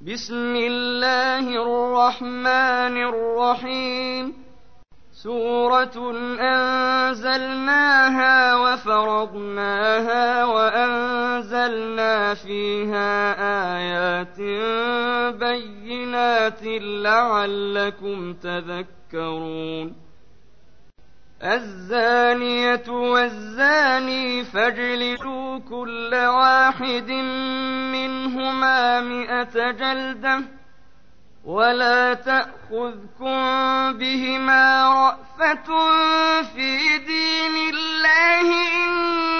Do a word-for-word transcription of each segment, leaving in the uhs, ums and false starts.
بسم الله الرحمن الرحيم سورة أنزلناها وفرضناها وأنزلنا فيها آيات بينات لعلكم تذكرون الزانية والزاني فاجلدوا كل واحد منهما مئة جلدة ولا تأخذكم بهما رأفة في دين الله إن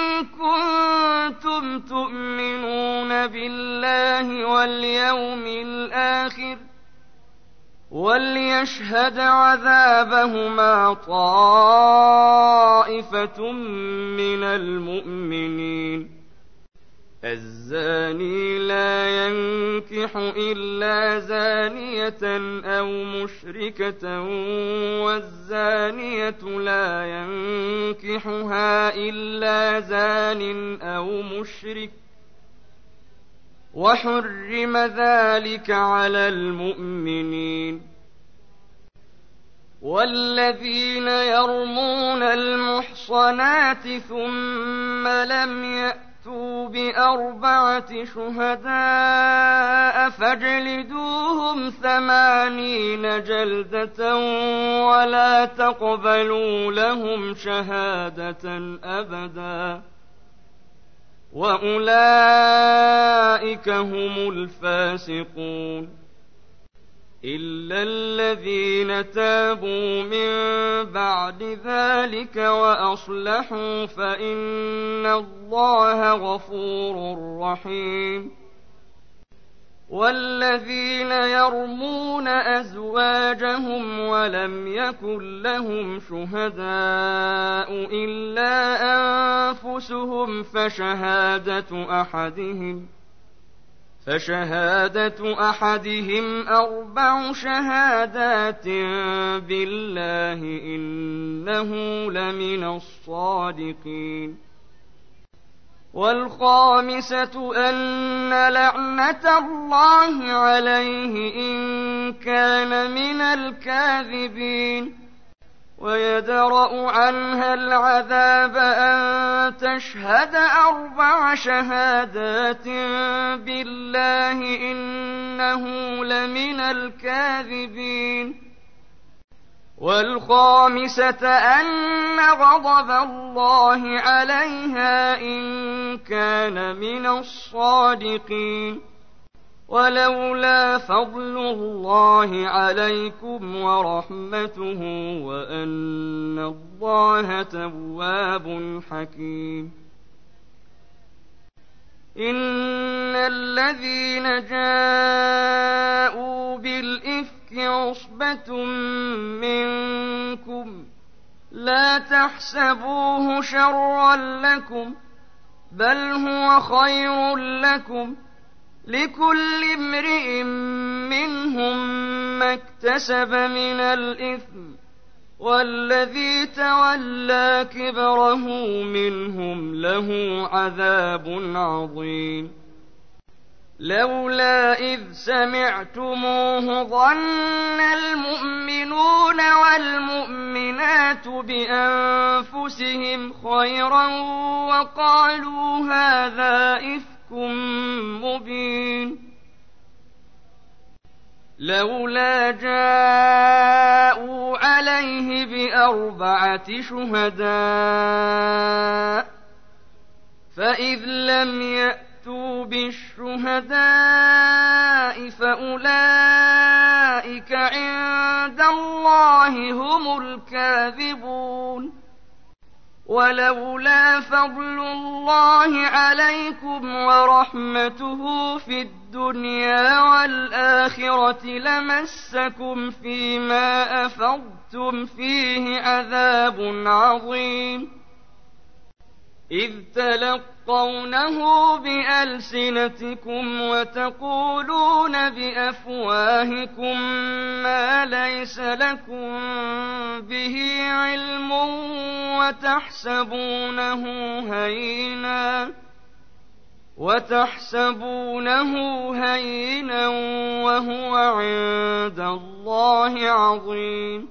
كنتم تؤمنون بالله واليوم الآخر وليشهد عذابهما طائفة من المؤمنين الزاني لا ينكح إلا زانية أو مشركة والزانية لا ينكحها إلا زان أو مشرك وحرم ذلك على المؤمنين والذين يرمون المحصنات ثم لم يأتوا بأربعة شهداء فاجلدوهم ثمانين جلدة ولا تقبلوا لهم شهادة أبدا وأولئك هم الفاسقون إلا الذين تابوا من بعد ذلك وأصلحوا فإن الله غفور رحيم والذين يرمون أزواجهم ولم يكن لهم شهداء إلا أنفسهم فشهادة أحدهم فشهادة أحدهم أربع شهادات بالله إنه لمن الصادقين والخامسة أن لعنة الله عليه إن كان من الكاذبين ويدرأ عنها العذاب أن تشهد أربع شهادات بالله إنه لمن الكاذبين والخامسة أن غضب الله عليها إن كان من الصادقين ولولا فضل الله عليكم ورحمته وأن الله تواب حكيم إن الذين جاءوا بالإفك عصبة منكم لا تحسبوه شرا لكم بل هو خير لكم لكل امرئ منهم ما اكتسب من الإثم والذي تولى كبره منهم له عذاب عظيم لولا إذ سمعتموه ظن المؤمنون والمؤمنات بأنفسهم خيرا وقالوا هذا إفك مبين لولا جاءوا عليه بأربعة شهداء فإذ لم يأتوا بالشهداء فأولئك عند الله هم الكاذبون ولولا فضل الله عليكم ورحمته في الدنيا والآخرة لمسكم فيما أفضتم فيه عذاب عظيم إذ تلقونه بألسنتكم وتقولون بأفواهكم ما ليس لكم به علم وتحسبونه هينا وتحسبونه هينا وهو عند الله عظيم.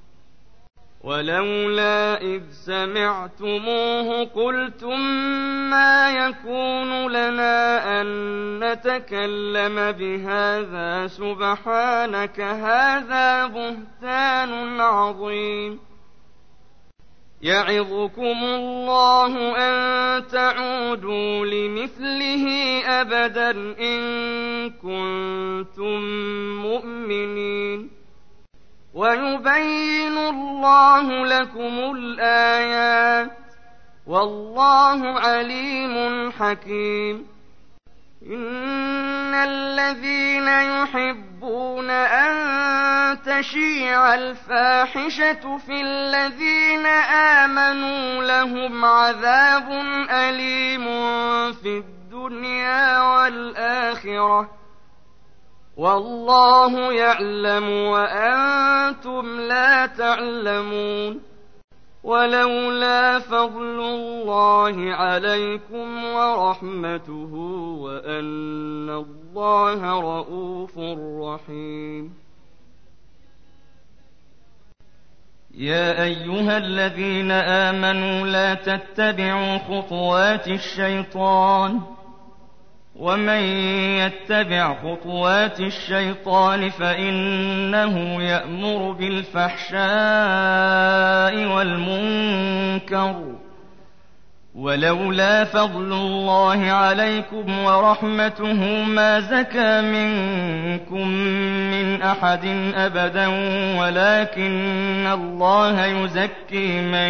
ولولا إذ سمعتموه قلتم ما يكون لنا أن نتكلم بهذا سبحانك هذا بهتان عظيم. يعظكم الله أن تعودوا لمثله أبدا إن كنتم مؤمنين. ويبين الله لكم الآيات والله عليم حكيم. إن الذين يحبون أن تشيع الفاحشة في الذين آمنوا لهم عذاب أليم في الدنيا والآخرة والله يعلم وأنتم لا تعلمون. ولولا فضل الله عليكم ورحمته وأن الله رءوف رحيم. يا أيها الذين آمنوا لا تتبعوا خطوات الشيطان ومن يتبع خطوات الشيطان فإنه يأمر بالفحشاء والمنكر ولولا فضل الله عليكم ورحمته ما زكى منكم من أحد أبدا ولكن الله يزكي من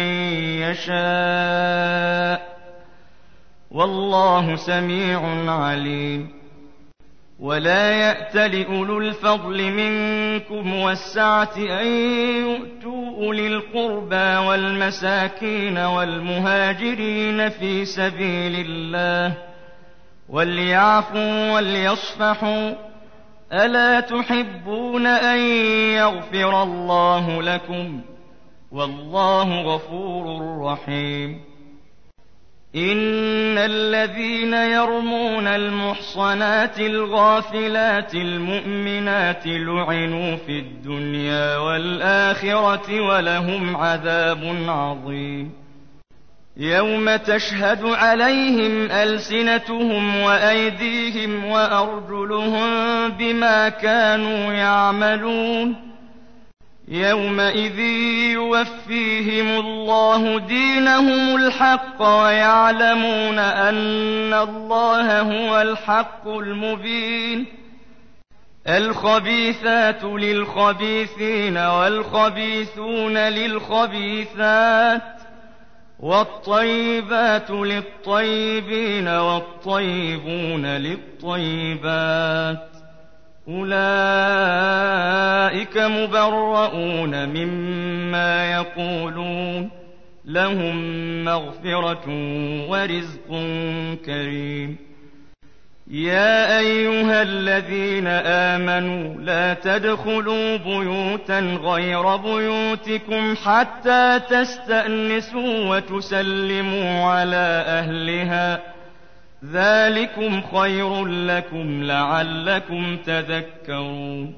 يشاء والله سميع عليم. ولا يأتل أولو الفضل منكم والسعة أن يؤتوا أولي القربى والمساكين والمهاجرين في سبيل الله وليعفوا وليصفحوا ألا تحبون أن يغفر الله لكم والله غفور رحيم. إن الذين يرمون المحصنات الغافلات المؤمنات لعنوا في الدنيا والآخرة ولهم عذاب عظيم. يوم تشهد عليهم ألسنتهم وأيديهم وأرجلهم بما كانوا يعملون يومئذ يوفيهم الله دينهم الحق ويعلمون أن الله هو الحق المبين. الخبيثات للخبيثين والخبيثون للخبيثات والطيبات للطيبين والطيبون للطيبات أولئك مبرؤون مما يقولون لهم مغفرة ورزق كريم. يا أيها الذين آمنوا لا تدخلوا بيوتا غير بيوتكم حتى تستأنسوا وتسلموا على أهلها ذلكم خير لكم لعلكم تذكرون.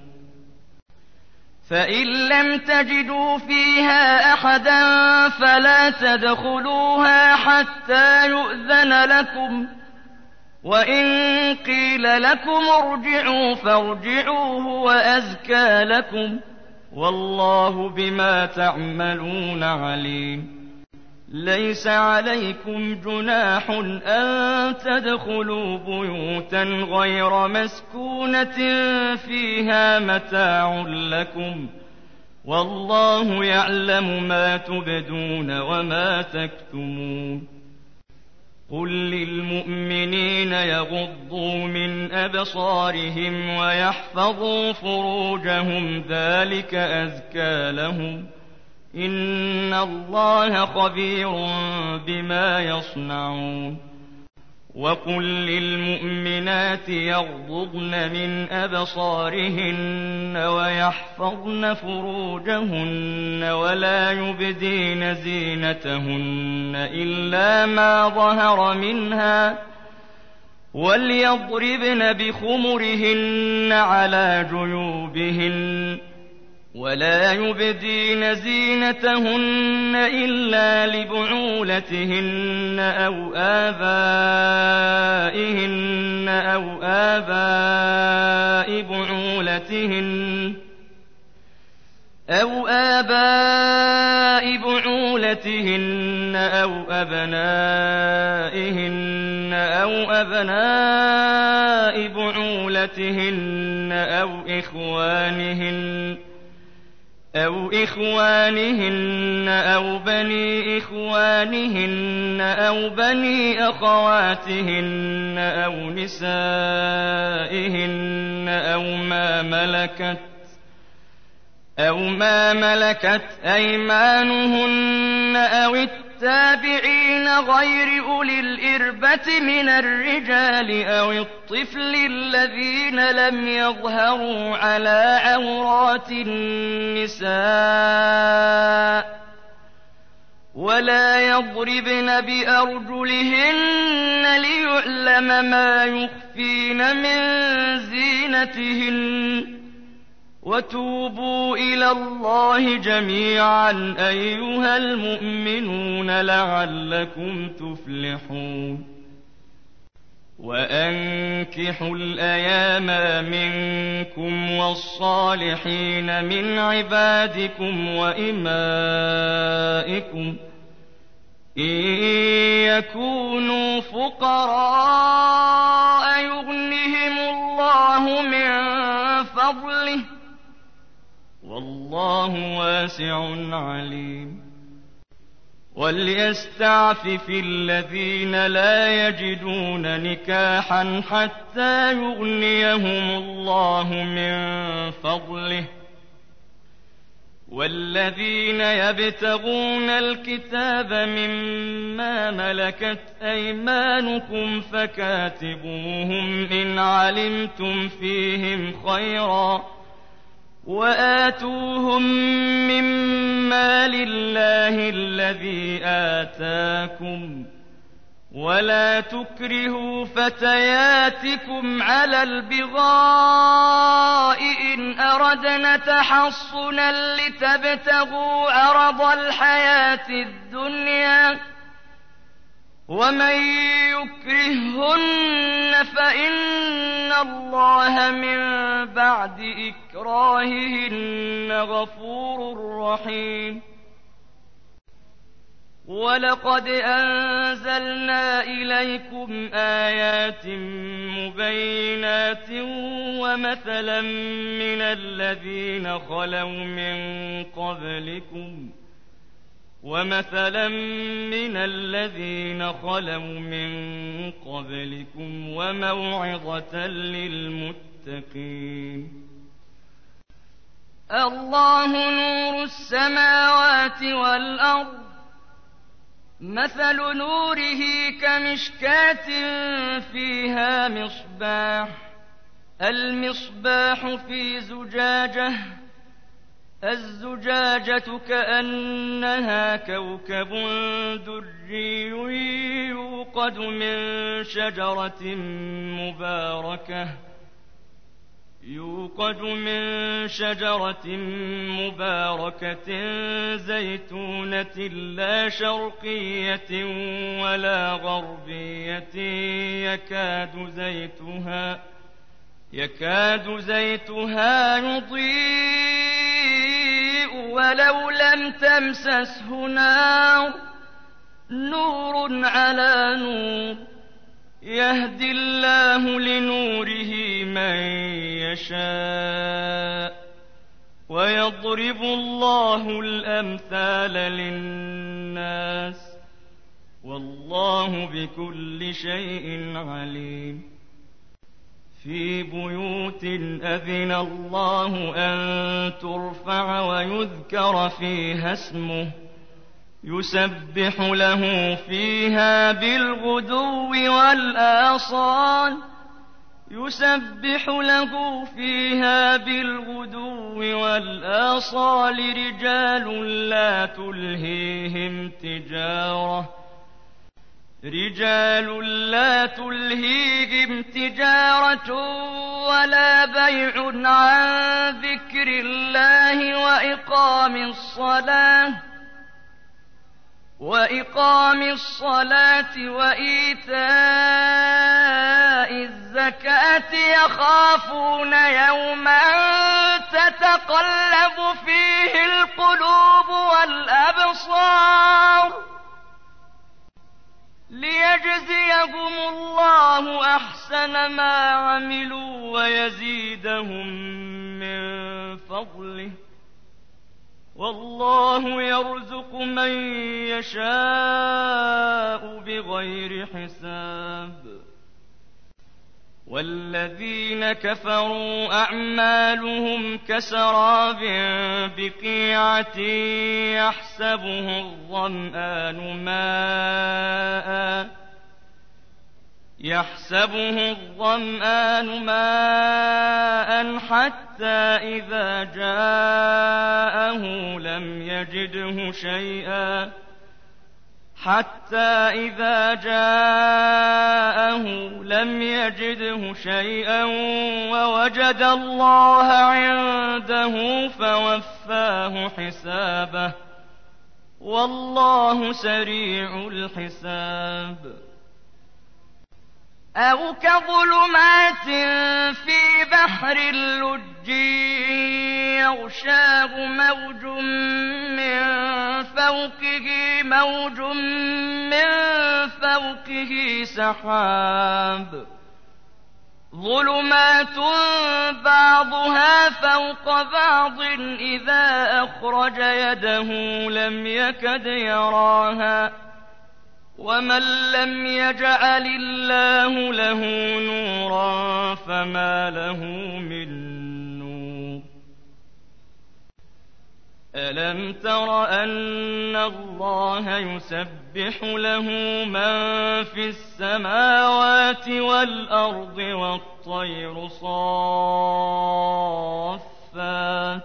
فإن لم تجدوا فيها أحدا فلا تدخلوها حتى يؤذن لكم وإن قيل لكم ارجعوا فارجعوا هو أزكى لكم والله بما تعملون عليم. ليس عليكم جناح أن تدخلوا بيوتا غير مسكونة فيها متاع لكم والله يعلم ما تبدون وما تكتمون. قل للمؤمنين يغضوا من أبصارهم ويحفظوا فروجهم ذلك أزكى لهم إن الله خبير بما يصنعون. وقل للمؤمنات يغضضن من أبصارهن ويحفظن فروجهن ولا يبدين زينتهن إلا ما ظهر منها وَلْيَضْرِبْنَ بِخُمُرِهِنَّ عَلَىٰ جُيُوبِهِنَّ وَلَا يُبْدِينَ زِينَتَهُنَّ إِلَّا لِبُعُولَتِهِنَّ أَوْ آبَائِهِنَّ أَوْ آبَاءِ بُعُولَتِهِنَّ أَوْ آبَاءِ بُعُولَتِهِنَّ أَوْ أَبْنَائِهِنَّ أَوْ أَبْنَاءِ بُعُولَتِهِنَّ أَوْ إِخْوَانِهِنَّ أَوْ إِخْوَانِهِنَّ أَوْ بَنِي إِخْوَانِهِنَّ أَوْ بَنِي أَخَوَاتِهِنَّ أَوْ نِسَائِهِنَّ أَوْ مَا مَلَكَتْ أَوْ مَا مَلَكَتْ أَيْمَانُهُنَّ أَوِ التَّابِعِينَ غَيْرِ أُولِي الْإِرْبَةِ مِنَ الرِّجَالِ أَوِ الطِّفْلِ الَّذِينَ لَمْ يَظْهَرُوا عَلَىٰ عَوْرَاتِ النِّسَاءِ وَلَا يَضْرِبْنَ بِأَرْجُلِهِنَّ لِيُعْلَمَ مَا يُخْفِينَ مِن زِينَتِهِنَّ وَتُوبُوا إِلَى اللَّهِ جَمِيعًا أَيُّهَا الْمُؤْمِنُونَ لَعَلَّكُمْ تُفْلِحُونَ وَأَنكِحُوا الْأَيَامَ مِنكُمْ وَالصَّالِحِينَ مِنْ عِبَادِكُمْ وَإِمَائِكُمْ إِن يَكُونُوا فُقَرَاءَ يُغْنِهِمُ اللَّهُ مِن فَضْلِهِ وَاللَّهُ وَاسِعٌ عَلِيمٌ وَلْيَسْتَعْفِفِ الَّذِينَ لَا يَجِدُونَ نِكَاحًا حَتَّىٰ يُغْنِيَهُمُ اللَّهُ مِن فَضْلِهِ وَالَّذِينَ يَبْتَغُونَ الْكِتَابَ مِمَّا مَلَكَتْ أَيْمَانُكُمْ فَكَاتِبُوهُمْ إِنْ عَلِمْتُمْ فِيهِمْ خَيْرًا وَآتُوهُم مِّمَّا لِلَّهِ الَّذِي آتَاكُمْ وَلَا تُكْرِهُوا فَتَيَاتِكُمْ عَلَى الْبِغَاءِ إِنْ أَرَدْنَ تَحَصُّنًا لِّتَبْتَغُوا عَرَضَ الْحَيَاةِ الدُّنْيَا وَمَن يُكْرِههُّنَّ فَإِنَّ اللَّهَ مِن بَعْدِ إِكْرَاهِهِنَّ غَفُورٌ رَّحِيمٌ وَلَقَدْ أَنزَلْنَا إِلَيْكُمْ آيَاتٍ مُّبَيِّنَاتٍ وَمَثَلًا مِّنَ الَّذِينَ خَلَوْا مِن قَبْلِكُمْ وَمَثَلًا مِّنَ الَّذِينَ خَلَوْا مِن قَبْلِكُمْ وَمَوْعِظَةً لِّلْمُتَّقِينَ اللَّهُ نُورُ السَّمَاوَاتِ وَالْأَرْضِ مَثَلُ نُورِهِ كَمِشْكَاةٍ فِيهَا مِصْبَاحٌ الْمِصْبَاحُ فِي زُجَاجَةٍ الزُّجَاجَةُ كَأَنَّهَا كَوْكَبٌ دُرِّيٌّ يُوقَدُ مِن شَجَرَةٍ مُّبَارَكَةٍ يوقد من شجرة مباركة زيتونة لا شرقية ولا غربية يكاد زيتها يكاد زيتها يضيء ولو لم تمسسه نار نور على نور يهدي الله لنوره من يشاء ويضرب الله الأمثال للناس والله بكل شيء عليم في بيوت أذن الله أن ترفع ويذكر فيها اسمه يسبح له فيها بالغدو والآصال يسبح له فيها بالغدو والآصال رجال لا تلهيهم تجارة رجال لا تلهيهم تجارة ولا بيع عن ذكر الله وإقام الصلاة وإقام الصلاة وإيتاء الزكاة يخافون يوما تتقلب فيه القلوب والأبصار ليجزيهم الله أحسن ما عملوا ويزيدهم من فضله والله يرزق من يشاء بغير حساب والذين كفروا أعمالهم كسراب بقيعة يحسبه الظمآن ماء يحسبه الظمآن ماء حتى إذا جاءه لم يجده شيئا حتى إذا جاءه لم يجده شيئا ووجد الله عنده فوفاه حسابه والله سريع الحساب أو كظلمات في بحر اللج يغشاه موج من فوقه موج من فوقه سحاب ظلمات بعضها فوق بعض إذا أخرج يده لم يكد يراها ومن لم يجعل الله له نورا فما له من نور ألم تر أن الله يسبح له من في السماوات والأرض والطير صافات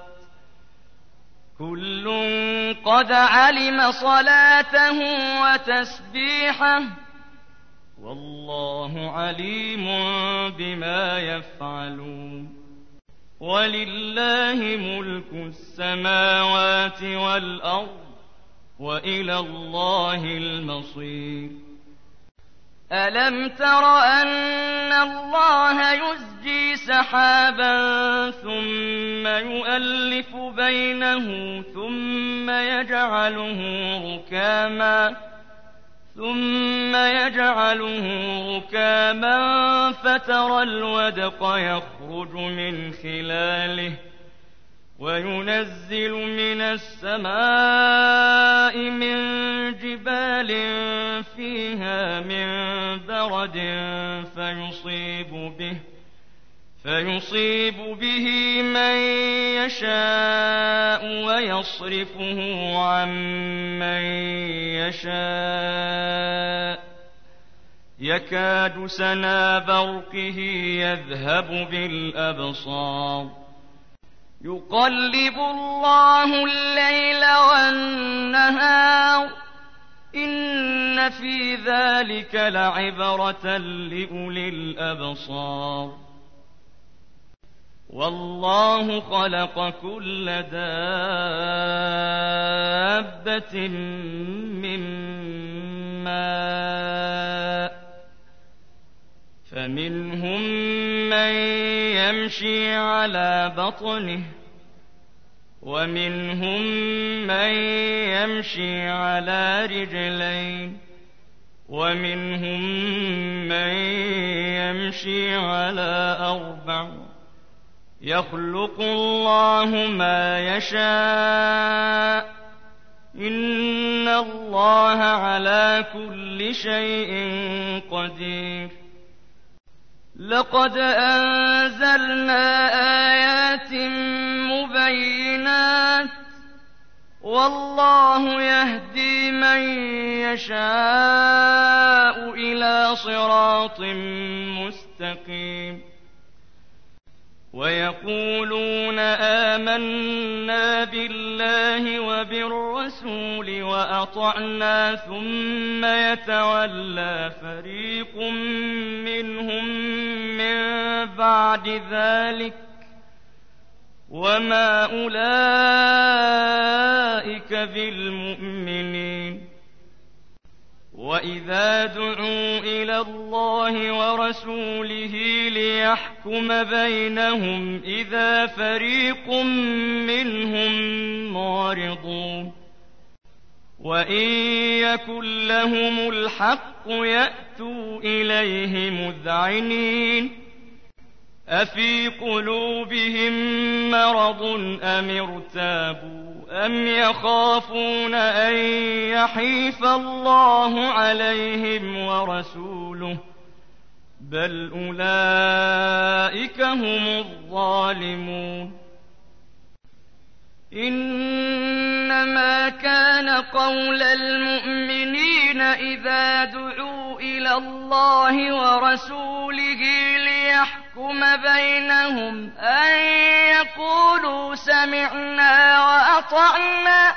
كل قد علم صلاته وتسبيحه والله عليم بما يفعلون ولله ملك السماوات والأرض وإلى الله المصير ألم تر أن الله يزجي سحابا ثم يؤلف بينه ثم يجعله ركاما ثم يجعله ركاما فترى الودق يخرج من خلاله وينزل من السماء من جبال فيها من برد فيصيب به فيصيب به من يشاء ويصرفه عن من يشاء يكاد سنا برقه يذهب بالأبصار يقلب الله الليل والنهار إن في ذلك لعبرة لأولي الأبصار والله خلق كل دابة من ماء فمنهم من يمشي على بطنه ومنهم من يمشي على رجلين ومنهم من يمشي على أربع يخلق الله ما يشاء إن الله على كل شيء قدير لقد أنزلنا آيات مبينات والله يهدي من يشاء إلى صراط مستقيم ويقولون آمنا بالله وبالرسول وأطعنا ثم يتولى فريق منهم من بعد ذلك وما أولئك بالمؤمنين. وإذا دعوا إلى الله ورسوله ليحكم بينهم إذا فريق منهم معرضون. وإن يكن لهم الحق يأتوا إليه مذعنين. أفي قلوبهم مرض أم ارتابوا أم يخافون أن يحيف الله عليهم ورسوله بل أولئك هم الظالمون. إنما كان قول المؤمنين إذا دعوا إلى الله ورسوله ليحكم بينهم أن يقولوا سمعنا وأطعنا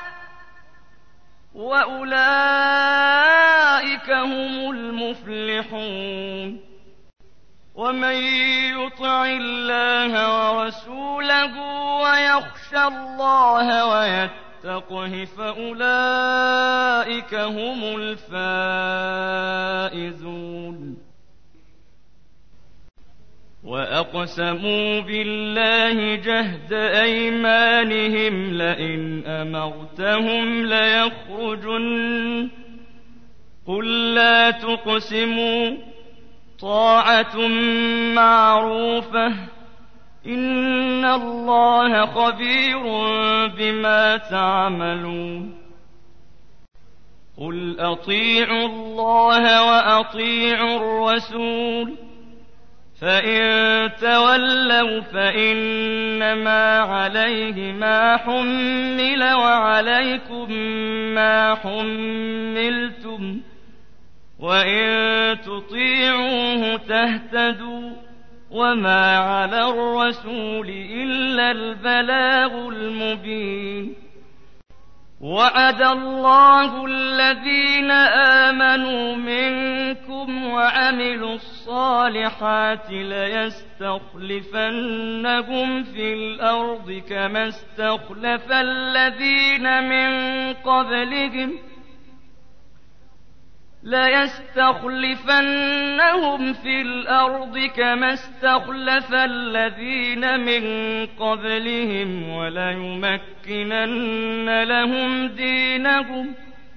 وأولئك هم المفلحون. ومن يطع الله ورسوله ويخشى الله ويتقه فأولئك هم الفائزون. وأقسموا بالله جهد أيمانهم لئن أمرتهم ليخرجن قل لا تقسموا طاعة معروفة إن الله خبير بما تعملون. قل أطيعوا الله وأطيعوا الرسول فإن تولوا فإنما عليه ما حمل وعليكم ما حملتم وإن تطيعوه تهتدوا وما على الرسول إلا البلاغ المبين. وعد الله الذين آمنوا منكم وعملوا الصالحات ليستخلفنهم في الأرض كما استخلف الذين من قبلهم ليستخلفنهم في الأرض كما استخلف الذين من قبلهم وليمكنن لهم دينهم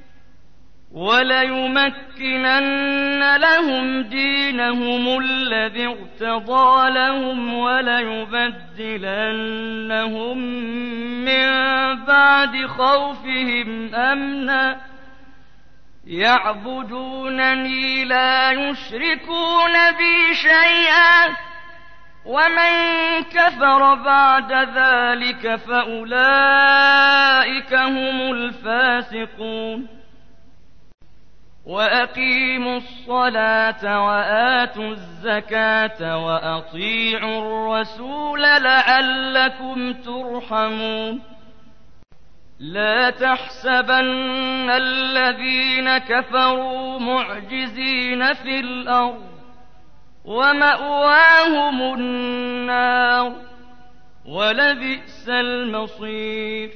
وليمكنن لهم دينهم الذي ارتضى لهم وليبدلنهم من بعد خوفهم أمنا يعبدونني لا يشركون بي شيئا ومن كفر بعد ذلك فأولئك هم الفاسقون. وأقيموا الصلاة وآتوا الزكاة وأطيعوا الرسول لعلكم ترحمون. لا تحسبن الذين كفروا معجزين في الأرض ومأواهم النار ولبئس المصير.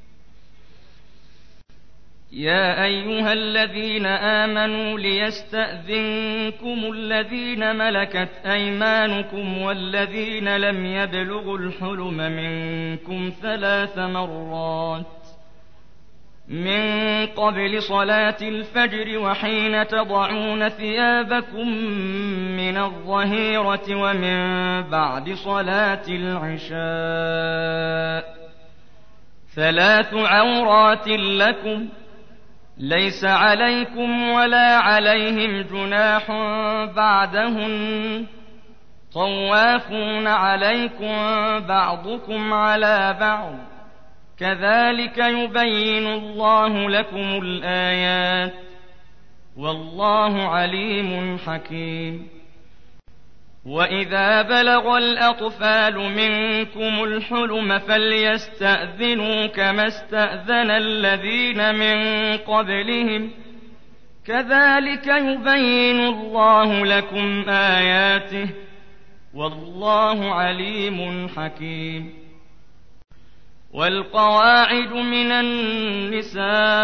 يا أيها الذين آمنوا ليستأذنكم الذين ملكت أيمانكم والذين لم يبلغوا الحلم منكم ثلاث مرات من قبل صلاة الفجر وحين تضعون ثيابكم من الظهيرة ومن بعد صلاة العشاء ثلاث عورات لكم ليس عليكم ولا عليهم جناح بعدهن طوافون عليكم بعضكم على بعض كذلك يبين الله لكم الآيات والله عليم حكيم. وإذا بلغ الأطفال منكم الحلم فليستأذنوا كما استأذن الذين من قبلهم كذلك يبين الله لكم آياته والله عليم حكيم. والقواعد من النساء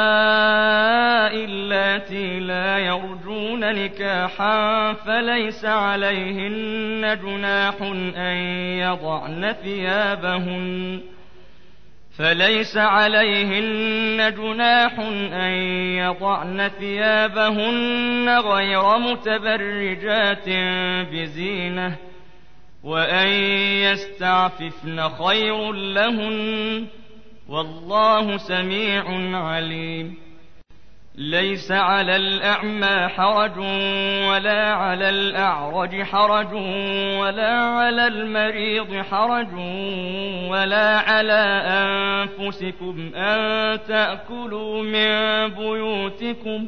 اللاتي لا يرجون نكاحا فليس عليهن جناح أن يضعن ثيابهن فليس عليهن جناح أن يضعن ثيابهن غير متبرجات بزينة وأن يستعففن خير لهن والله سميع عليم. ليس على الأعمى حرج ولا على الأعرج حرج ولا على المريض حرج ولا على أنفسكم أن تأكلوا من بيوتكم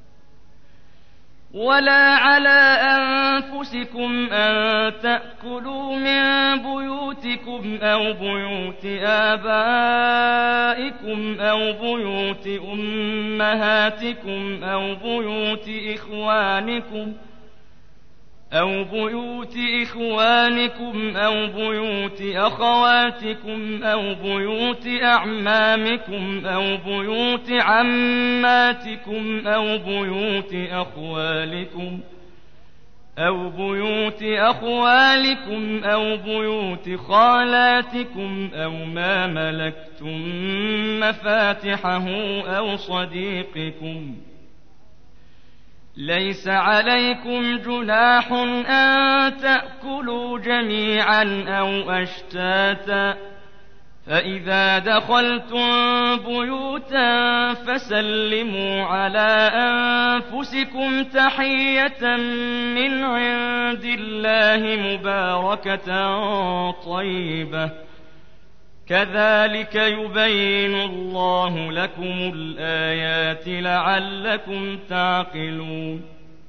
ولا على أنفسكم أن تأكلوا من بيوتكم أو بيوت آبائكم أو بيوت أمهاتكم أو بيوت إخوانكم أو بيوت إخوانكم أو بيوت أخواتكم أو بيوت أعمامكم أو بيوت عماتكم أو بيوت أخوالكم أو بيوت أخوالكم أو بيوت خالاتكم أو ما ملكتم مفاتحه أو صديقكم. ليس عليكم جناح أن تأكلوا جميعا أو أشتاتا فإذا دخلتم بيوتا فسلموا على أنفسكم تحية من عند الله مباركة طيبة كذلك يبين الله لكم الآيات لعلكم تعقلون.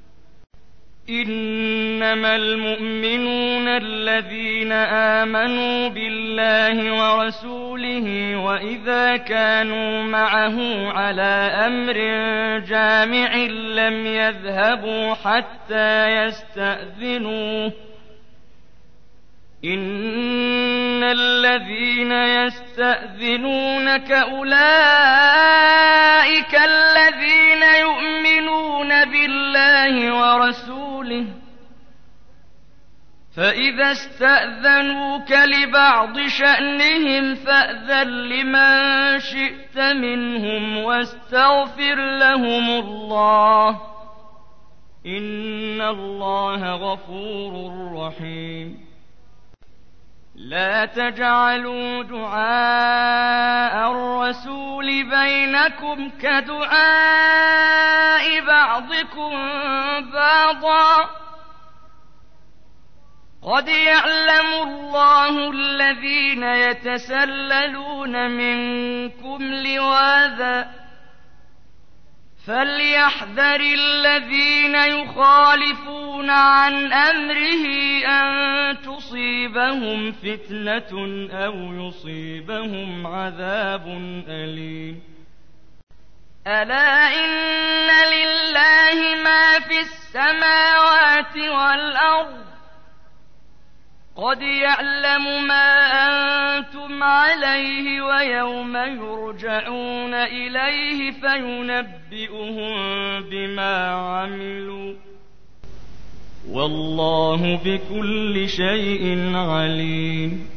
إنما المؤمنون الذين آمنوا بالله ورسوله وإذا كانوا معه على أمر جامع لم يذهبوا حتى يستأذنوه إن الذين يستأذنونك أولئك الذين يؤمنون بالله ورسوله فإذا استأذنوك لبعض شأنهم فأذن لمن شئت منهم واستغفر لهم الله إن الله غفور رحيم. لا تجعلوا دعاء الرسول بينكم كدعاء بعضكم بعضا قد يعلم الله الذين يتسللون منكم لواذا فليحذر الذين يخالفون عن أمره أن تصيبهم فتنة أو يصيبهم عذاب أليم. ألا إن لله ما في السماوات والأرض قد يعلم ما أنتم عليه ويوم يرجعون إليه فينبئهم بما عملوا والله بكل شيء عليم.